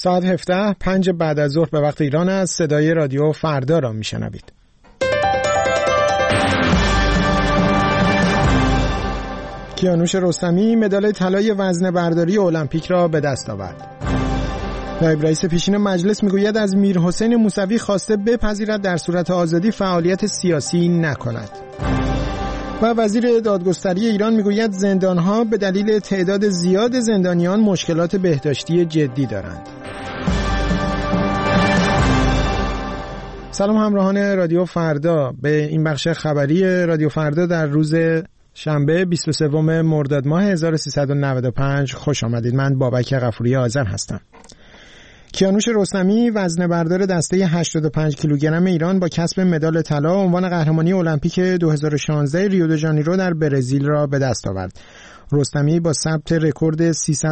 ساعت 17 5 بعد از ظهر به وقت ایران است. صدای رادیو فردا را میشنوید. کیانوش رستمی مدال طلای وزنه برداری المپیک را به دست آورد. نایب رئیس پیشین مجلس میگوید از میرحسین موسوی خواسته بپذیرد در صورت آزادی فعالیت سیاسی نکند. و وزیر دادگستری ایران میگوید زندانها به دلیل تعداد زیاد زندانیان مشکلات بهداشتی جدی دارند. سلام همراهان رادیو فردا، به این بخش خبری رادیو فردا در روز شنبه 23 مرداد ماه 1395 خوش آمدید. من بابک غفوری آذر هستم. کیانوش رستمی وزنه بردار دسته 85 کیلوگرم ایران با کسب مدال طلا عنوان قهرمانی المپیک 2016 ریو د ژانیرو در برزیل را به دست آورد. رستمی با ثبت رکورد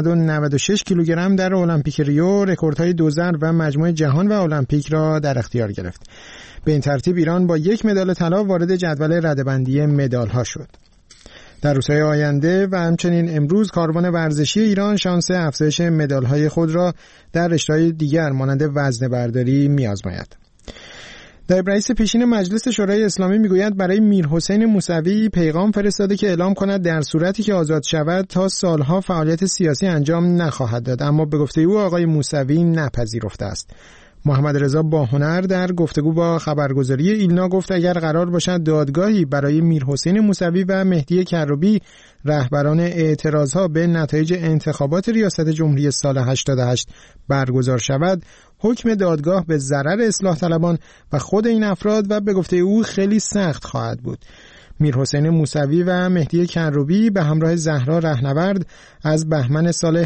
396 کیلوگرم در المپیک ریو رکوردهای دوزر و مجموع جهان و المپیک را در اختیار گرفت. به این ترتیب ایران با یک مدال طلا وارد جدول رده‌بندی مدال‌ها شد. در روزهای آینده و همچنین امروز کاروان ورزشی ایران شانس افزایش مدال‌های خود را در رشته‌های دیگر مانند وزنه برداری می‌آزماید. نایب رئیس پیشین مجلس شورای اسلامی میگوید برای میرحسین موسوی پیغام فرستاده که اعلام کند در صورتی که آزاد شود تا سالها فعالیت سیاسی انجام نخواهد داد، اما به گفته او آقای موسوی نپذیرفته است. محمد رضا باهنر در گفتگو با خبرگزاری ایلنا گفت اگر قرار باشد دادگاهی برای میرحسین موسوی و مهدی کروبی رهبران اعتراضها به نتایج انتخابات ریاست جمهوری سال 88 برگزار شود، حکم دادگاه به ضرر اصلاح طلبان و خود این افراد و به گفته او خیلی سخت خواهد بود. میرحسین موسوی و مهدی کروبی به همراه زهرا رهنورد از بهمن سال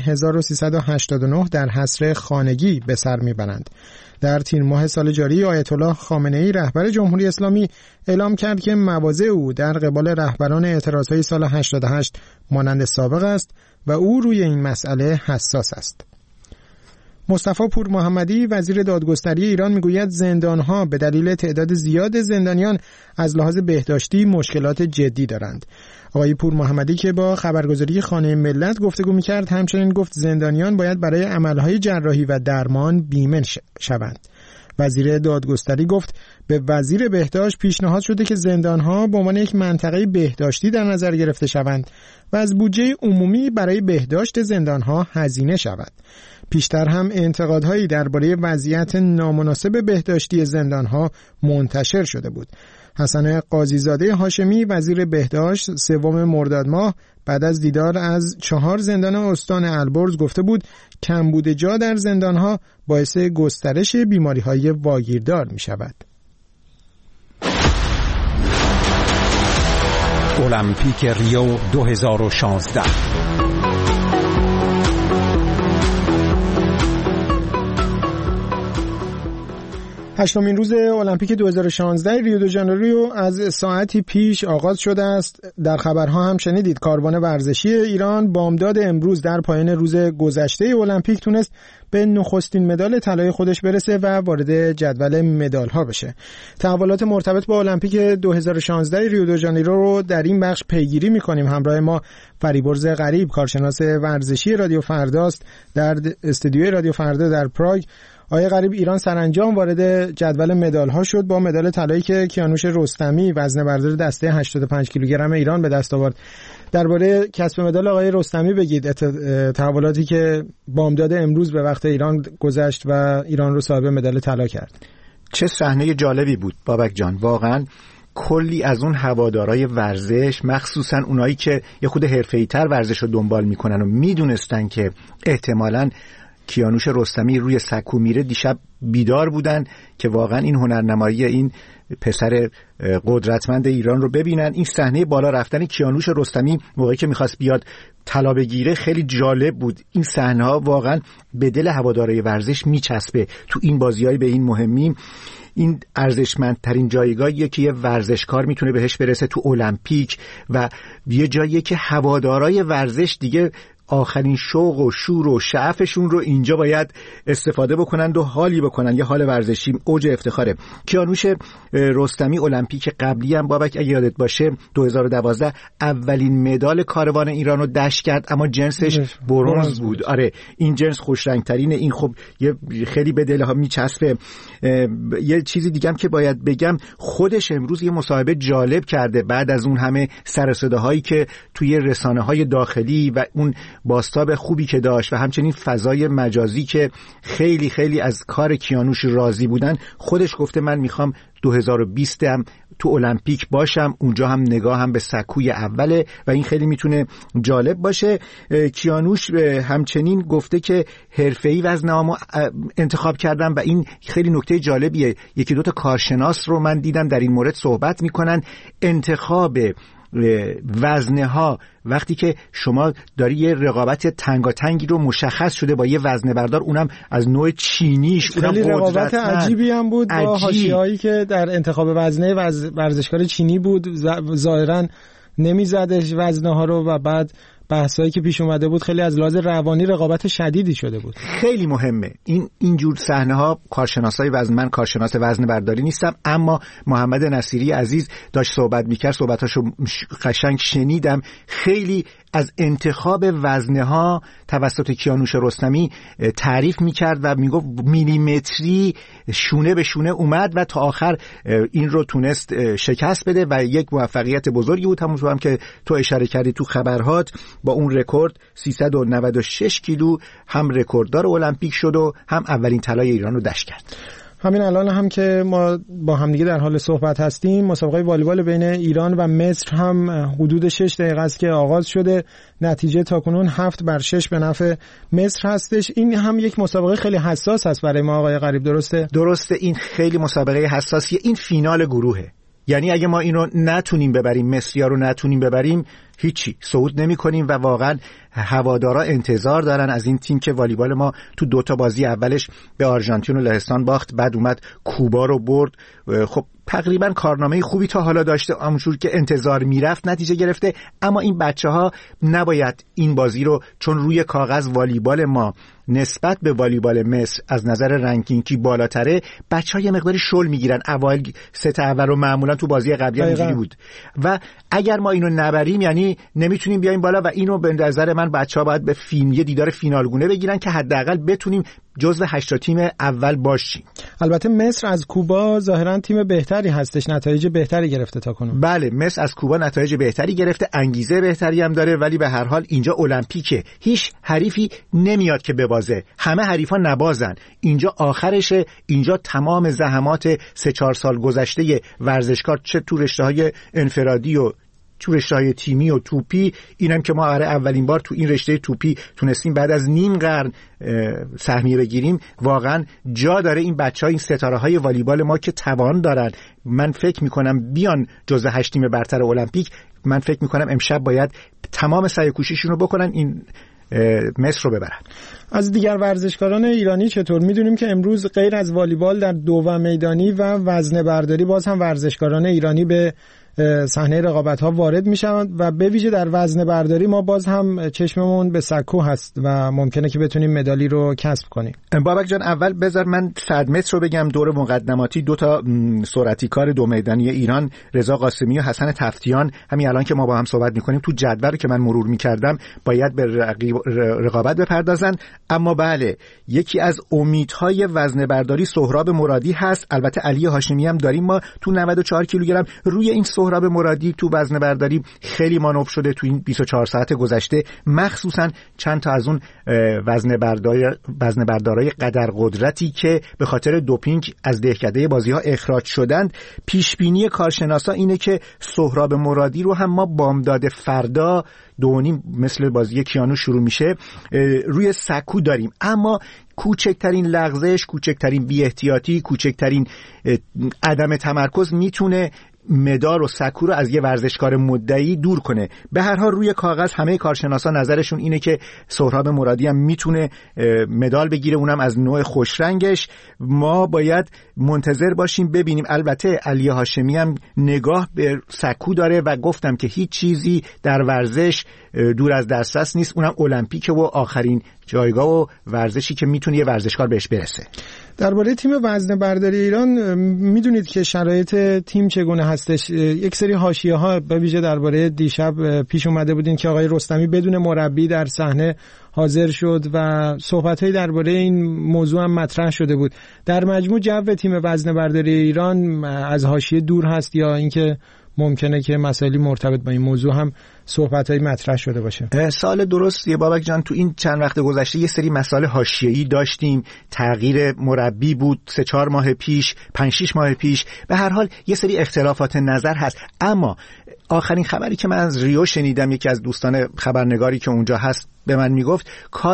1389 در حصر خانگی به سر میبرند. در تیر ماه سال جاری آیت الله خامنه‌ای رهبر جمهوری اسلامی اعلام کرد که مواضع او در قبال رهبران اعتراضهای سال 88 مانند سابق است و او روی این مسئله حساس است. مصطفی پور محمدی وزیر دادگستری ایران میگوید زندانها به دلیل تعداد زیاد زندانیان از لحاظ بهداشتی مشکلات جدی دارند. آقای پور محمدی که با خبرگزاری خانه ملت گفتگو میکرد همچنین گفت زندانیان باید برای عملهای جراحی و درمان بیمه شوند. وزیر دادگستری گفت به وزیر بهداشت پیشنهاد شده که زندانها به عنوان یک منطقه بهداشتی در نظر گرفته شوند و از بودجه عمومی برای بهداشت زندانها هزینه شود. پیشتر هم انتقادهایی درباره وضعیت نامناسب بهداشتی زندانها منتشر شده بود. حسن قاضیزاده هاشمی وزیر بهداشت 3 مرداد ماه بعد از دیدار از 4 زندان استان البرز گفته بود کمبود جا در زندانها باعث گسترش بیماری‌های واگیردار می‌شود. المپیک ریو 2016 هشتمین روز المپیک 2016 ریو د ژانیرو از ساعتی پیش آغاز شده است. در خبرها هم شنیدید کاروان ورزشی ایران بامداد امروز در پایان روز گذشته المپیک تونست به نخستین مدال طلای خودش برسه و وارد جدول مدال‌ها بشه. تحولات مرتبط با المپیک 2016 ریو د ژانیرو رو در این بخش پیگیری می‌کنیم. همراه ما فریبرز غریب کارشناس ورزشی رادیو فرداست در استودیوی رادیو فردا در پراگ. آقای غریب، ایران سرانجام وارد جدول مدال‌ها شد با مدال طلایی که کیانوش رستمی وزنه بردار دسته 85 کیلوگرم ایران به دست آورد. درباره کسب مدال آقای رستمی بگید، تحولاتی که بامداد امروز به وقت ایران گذشت و ایران رو صاحب مدال طلا کرد. چه صحنه جالبی بود بابک جان، واقعاً کلی از اون هوادارای ورزش، مخصوصاً اونایی که یه خود حرفه‌ای‌تر ورزش رو دنبال میکنن و میدونستن که احتمالاً کیانوش رستمی روی سکو میره، دیشب بیدار بودن که واقعا این هنرنمایی این پسر قدرتمند ایران رو ببینن. این صحنه بالا رفتن کیانوش رستمی موقعی که میخواست بیاد طلا بگیره خیلی جالب بود. این صحنه ها واقعا به دل هوادارهای ورزش میچسبه. تو این بازی‌های به این مهمی، این ارزشمندترین جایگاهیه که یه ورزشکار میتونه بهش برسه تو المپیک و یه جاییه که هوادارهای ورزش دیگه آخرین شوق و شور و شعفشون رو اینجا باید استفاده بکنند و حالی بکنن، یه حال ورزشی اوج افتخاره. کیانوش رستمی المپیک قبلی هم بابک اگه یادت باشه 2012 اولین مدال کاروان ایران رو دشت کرد، اما جنسش برنز بود. آره این جنس خوش رنگ ترینه، این خب یه خیلی به دلها میچسبه. یه چیزی دیگه هم که باید بگم، خودش امروز یه مصاحبه جالب کرده بعد از اون همه سر و صداهایی که توی رسانه‌های داخلی و اون باستاب خوبی که داشت و همچنین فضای مجازی که خیلی خیلی از کار کیانوش راضی بودن، خودش گفته من میخوام 2020 هم تو المپیک باشم، اونجا هم نگاه هم به سکوی اوله و این خیلی میتونه جالب باشه. کیانوش همچنین گفته که حرفه‌ای وزنه‌هامو انتخاب کردم و این خیلی نکته جالبیه. یکی دو تا کارشناس رو من دیدم در این مورد صحبت میکنن. انتخاب وزنه ها وقتی که شما داری یه رقابت تنگاتنگی رو مشخص شده با یه وزنه بردار، اونم از نوع چینیش، خیلی رقابت عجیبی هم بود با حاشیه‌هایی که در انتخاب وزنه ورزشکار چینی بود، ظاهرا نمیزدش وزنه ها رو و بعد بحثایی که پیش اومده بود خیلی از لحاظ روانی رقابت شدیدی شده بود. خیلی مهمه اینجور صحنه ها. کارشناسای وزن، من کارشناس وزن برداری نیستم، اما محمد نصیری عزیز داشت صحبت میکرد، صحبتاشو قشنگ شنیدم. خیلی از انتخاب وزنه ها توسط کیانوش رستمی تعریف میکرد و میگفت میلیمتری شونه به شونه اومد و تا آخر این رو تونست شکست بده و یک موفقیت بزرگی بود. همونطور هم که تو اشاره کردی تو خبرهات، با اون رکورد 396 کیلو هم رکورددار المپیک شد و هم اولین طلای ایران رو دشت کرد. همین الان هم که ما با همدیگه در حال صحبت هستیم، مسابقه والیبال بین ایران و مصر هم حدود 6 دقیقه است که آغاز شده. نتیجه تاکنون 7-6 به نفع مصر هستش. این هم یک مسابقه خیلی حساس است برای ما آقای غریب، درسته؟ درسته، این خیلی مسابقه حساسیه. این فینال گروهه، یعنی اگه ما اینو نتونیم ببریم، مصری‌ها رو نتونیم ببریم، هیچی صعود نمی کنیم و واقعا هوادارا انتظار دارن از این تیم که والیبال ما تو 2 تا بازی اولش به آرژانتین و لهستان باخت، بعد اومد کوبا رو برد. خب تقریبا کارنامه خوبی تا حالا داشته، همونجور که انتظار میرفت نتیجه گرفته. اما این بچه‌ها نباید این بازی رو، چون روی کاغذ والیبال ما نسبت به والیبال مصر از نظر رنکینگی بالاتره، بچه‌ها یه مقداری شل میگیرن. اوایل ست اول رو معمولا تو بازی قبلی اینجوری بود و اگر ما اینو نبریم یعنی نمیتونیم بیایم بالا و اینو به نظر من بچه‌ها باید به یه دیدار فینالگونه بگیرن که حداقل بتونیم جزو 8 تیم اول باشیم. البته مصر از کوبا ظاهرا تیم بهتری هستش، نتایج بهتری گرفته تا کنون. بله، مصر از کوبا نتایج بهتری گرفته، انگیزه بهتری هم داره، ولی به هر حال اینجا المپیکه، هیچ حریفی نمیاد که ببازه، همه حریفا نبازن. اینجا آخرشه، اینجا تمام زحمات 3-4 سال گذشته ورزشکار، چه تو رشته‌های انفرادی و تو رشته‌های تیمی و توپی، اینم که ما اولین بار تو این رشته توپی تونستیم بعد از نیم قرن سهمیه بگیریم، واقعا جا داره این بچه‌ها، این ستاره‌های والیبال ما که توان دارن، من فکر می‌کنم بیان جزو 8 تیم برتر المپیک. من فکر می‌کنم امشب باید تمام سعی کوشششون رو بکنن این مصر رو ببرن. از دیگر ورزشکاران ایرانی چطور؟ میدونیم که امروز غیر از والیبال در دوم میدانی و وزنه برداری باز هم ورزشکاران ایرانی به صحنه رقابت‌ها وارد میشوند و به ویژه در وزنه برداری ما باز هم چشممون به سکو هست و ممکنه که بتونیم مدالی رو کسب کنیم. بابک جان، اول بذار من 100 متر رو بگم. دور مقدماتی 2 تا سرعتی کار 2 میدانی ایران، رضا قاسمی و حسن تفتیان، همین الان که ما با هم صحبت می‌کنیم تو جدول که من مرور می‌کردم باید به رقابت بپردازن. اما بله، یکی از امیدهای وزنه برداری سهراب مرادی هست. البته علی هاشمی هم داریم ما تو 94 کیلوگرم. روی این سهراب مرادی تو وزنه برداری خیلی مانور شده تو این 24 ساعت گذشته، مخصوصا چند تا از اون وزنه بردارای قدر قدرتی که به خاطر دوپینگ از دهکده بازی‌ها اخراج شدند. پیش بینی کارشناسا اینه که سهراب مرادی رو هم ما بامداد فردا 2:30 مثل بازی کیانوش شروع میشه روی سکو داریم، اما کوچکترین لغزش، کوچکترین بی احتیاطی، کوچکترین عدم تمرکز میتونه مدال و سکو رو از یه ورزشکار مدعی دور کنه. به هر حال روی کاغذ همه کارشناسا نظرشون اینه که سهراب مرادی هم میتونه مدال بگیره، اونم از نوع خوش رنگش. ما باید منتظر باشیم ببینیم. البته علی هاشمی هم نگاه به سکو داره و گفتم که هیچ چیزی در ورزش دور از دسترس نیست، اونم المپیک و آخرین جایگاه و ورزشی که میتونه یه ورزشکار بهش برسه. درباره تیم وزنه برداری ایران میدونید که شرایط تیم چگونه هستش؟ یک سری حاشیه‌ها به ویژه درباره دیشب پیش اومده بودین که آقای رستمی بدون مربی در صحنه حاضر شد و صحبت‌هایی درباره این موضوع هم مطرح شده بود. در مجموع جو تیم وزنه برداری ایران از حاشیه دور هست یا اینکه ممکنه که مسائلی مرتبط با این موضوع هم صحبت‌های مطرح شده باشه؟ سال درستیه بابک جان، تو این چند وقت گذشته یه سری مسائل حاشیه‌ای داشتیم. تغییر مربی بود 3-4 ماه پیش، 5-6 ماه پیش. به هر حال یه سری اختلافات نظر هست. اما آخرین خبری که من از ریو شنیدم، یکی از دوستان خبرنگاری که اونجا هست به من میگفت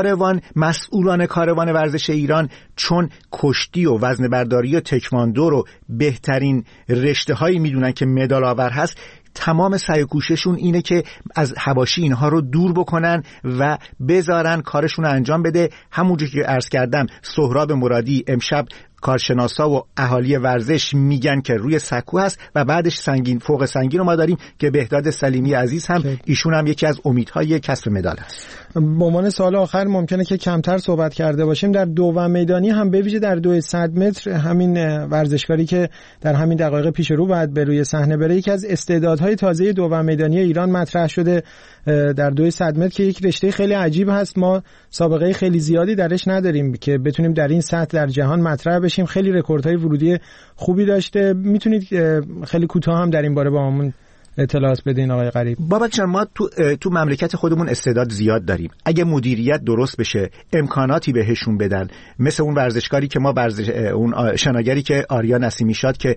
مسئولان کاروان ورزش ایران چون کشتی و وزنه برداری و تکواندو رو بهترین رشته‌هایی میدونن که مدال آور هست، تمام سعی و کوشششون اینه که از حواشی اینها رو دور بکنن و بذارن کارشون رو انجام بده. همونجوری که عرض کردم سهراب مرادی امشب کارشناسا و اهالی ورزش میگن که روی سکو هست و بعدش فوق سنگین رو ما داریم که بهداد سلیمی عزیز هم ایشون هم یکی از امیدهای کسب مدال هست. به عنوان سوال آخر ممکنه که کمتر صحبت کرده باشیم در دوم میدانی هم به ویژه در 200 متر همین ورزشکاری که در همین دقایق پیش رو بعد به روی صحنه بره، یکی از استعدادهای تازه دوم میدانی ایران مطرح شده در 200 متر که یک رشته خیلی عجیب هست. ما سابقه خیلی زیادی درش نداریم که بتونیم در این سطح در جهان مطرح بشیم. خیلی رکوردهای ورودی خوبی داشته. میتونید خیلی کوتاه هم در این باره با همون اطلاعات بدین آقای غریب؟ بابک جان، ما تو مملکت خودمون استعداد زیاد داریم. اگه مدیریت درست بشه، امکاناتی بهشون بدن، مثل اون ورزشکاری که ما اون شناگری که آریا نسیمی شاد که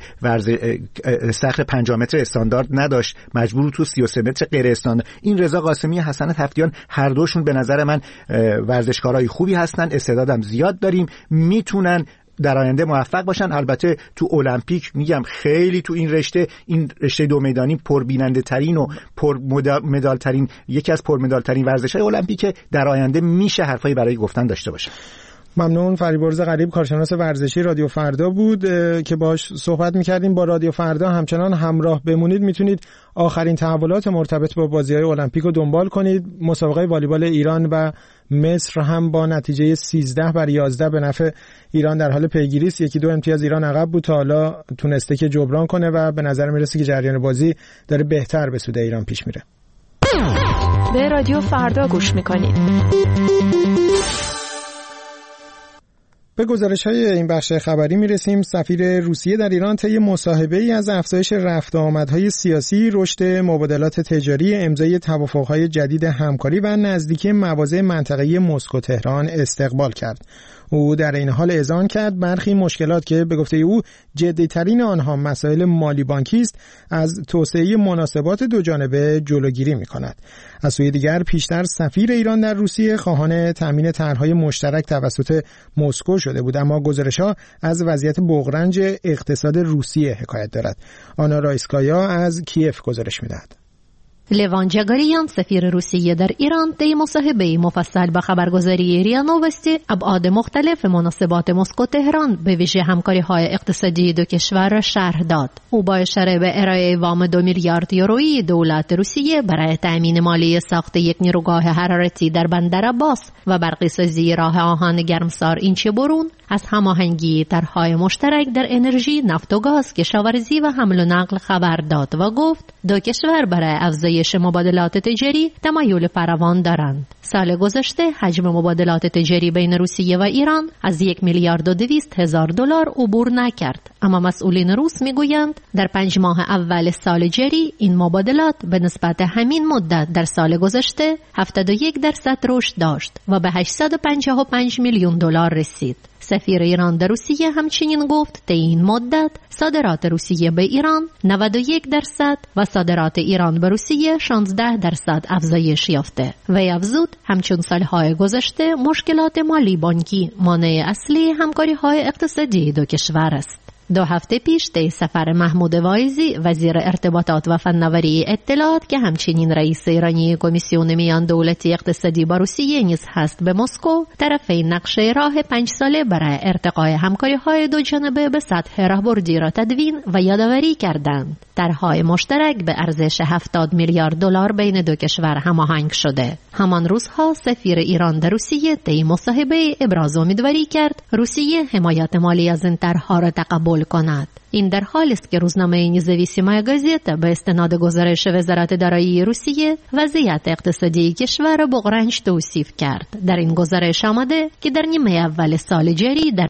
صخر 5 متر استاندارد نداشت، مجبور تو 33 متر غیر استاندارد. این رضا قاسمی، حسن تفتیان، هر دوشون به نظر من ورزشکارای خوبی هستن. استعدادم زیاد داریم، میتونن در آینده موفق باشن. البته تو المپیک میگم خیلی تو این رشته دو میدانی پربیننده ترین و پرمدال ترین، یکی از پرمدال ترین ورزش‌های المپیک در آینده میشه حرفایی برای گفتن داشته باشه. ممنون. فریبرز غریب، کارشناس ورزشی رادیو فردا بود که باش صحبت می‌کردیم. با رادیو فردا همچنان همراه بمونید. میتونید آخرین تحولات مرتبط با بازی‌های المپیک رو دنبال کنید. مسابقه والیبال ایران و مصر هم با نتیجه 13-11 به نفع ایران در حال پیگیری است. 1-2 امتیاز ایران عقب بود، تا حالا تونسته که جبران کنه و به نظر میرسه که جریان بازی داره بهتر به سود ایران پیش میره. به رادیو فردا گوش میکنید. به گزارش‌های این بخش خبری میرسیم. سفیر روسیه در ایران طی مصاحبه‌ای از افزایش رفت و آمدهای سیاسی، رشد مبادلات تجاری، امضای توافق‌های جدید همکاری و نزدیکی مواضع منطقه‌ای مسکو تهران استقبال کرد. او در این حال اذعان کرد برخی مشکلات که به گفته او جدی‌ترین آنها مسائل مالی بانکی است، از توسعه مناسبات دو جانبه جلوگیری می‌کند. از سوی دیگر پیشتر سفیر ایران در روسیه خواهان تأمین طرح‌های مشترک توسط مسکو شده بود، اما گزارش‌ها از وضعیت بغرنج اقتصاد روسیه حکایت دارد. آنا رایسکایا از کیف گزارش می‌دهد. لیوان جگاریان، سفیر روسیه در ایران، طی مصاحبه مفصل با خبرگزاری ریا نووستی ابعاد مختلف مناسبات مسکو تهران به ویژه همکاری‌های اقتصادی دو کشور را شرح داد. او با اشاره به ارائه وام 2 میلیارد یورویی دولت روسیه برای تأمین مالی ساخت یک نیروگاه حرارتی در بندر عباس و برقی‌سازی راه آهن گرمسار اینچه برون، از هماهنگی طرح‌های مشترک در انرژی، نفت و گاز، کشاورزی و حمل و نقل خبر داد و گفت دو کشور برای افزایش مبادلات تجاری تمایل فراوان دارند. سال گذشته حجم مبادلات تجاری بین روسیه و ایران از 1,200,000,000 دلار عبور نکرد، اما مسئولین روس میگویند در 5 ماه اول سال جاری این مبادلات به نسبت همین مدت در سال گذشته 71% رشد داشت و به 855 میلیون دلار رسید. سفیر ایران در روسیه همچنین گفت طی این مدت صادرات روسیه به ایران 91% و صادرات ایران به روسیه 16% افزایش یافته. وی افزود همچون سالهای گذشته مشکلات مالی بانکی مانع اصلی همکاری‌های اقتصادی دو کشور است. 2 هفته پیش طی سفر محمود وایزی وزیر ارتباطات و فناوری اطلاعات که همچنین رئیس ایرانی کمیسیون میان دولتی اقتصادی با روسیه نیز هست به مسکو، طرفین نقشه راه 5 ساله برای ارتقای همکاری‌های دو جانبه به سطح راهبردی را تدوین و یادآوری کردند. طرح‌های مشترک به ارزش 70 میلیارد دلار بین دو کشور هماهنگ شده. همان روزها سفیر ایران در روسیه طی مصاحبه ابراز امیدواری کرد روسیه حمایت مالی از این طرح‌ها را تقبل کند. این در حالی است که روزنامه نزویسیمای گازیتا به استناد گزارش وزارت دارایی روسیه وضعیت اقتصادی کشور را بغرنج توصیف کرد. در این گزارش آمده که در نیمه اول سال جاری در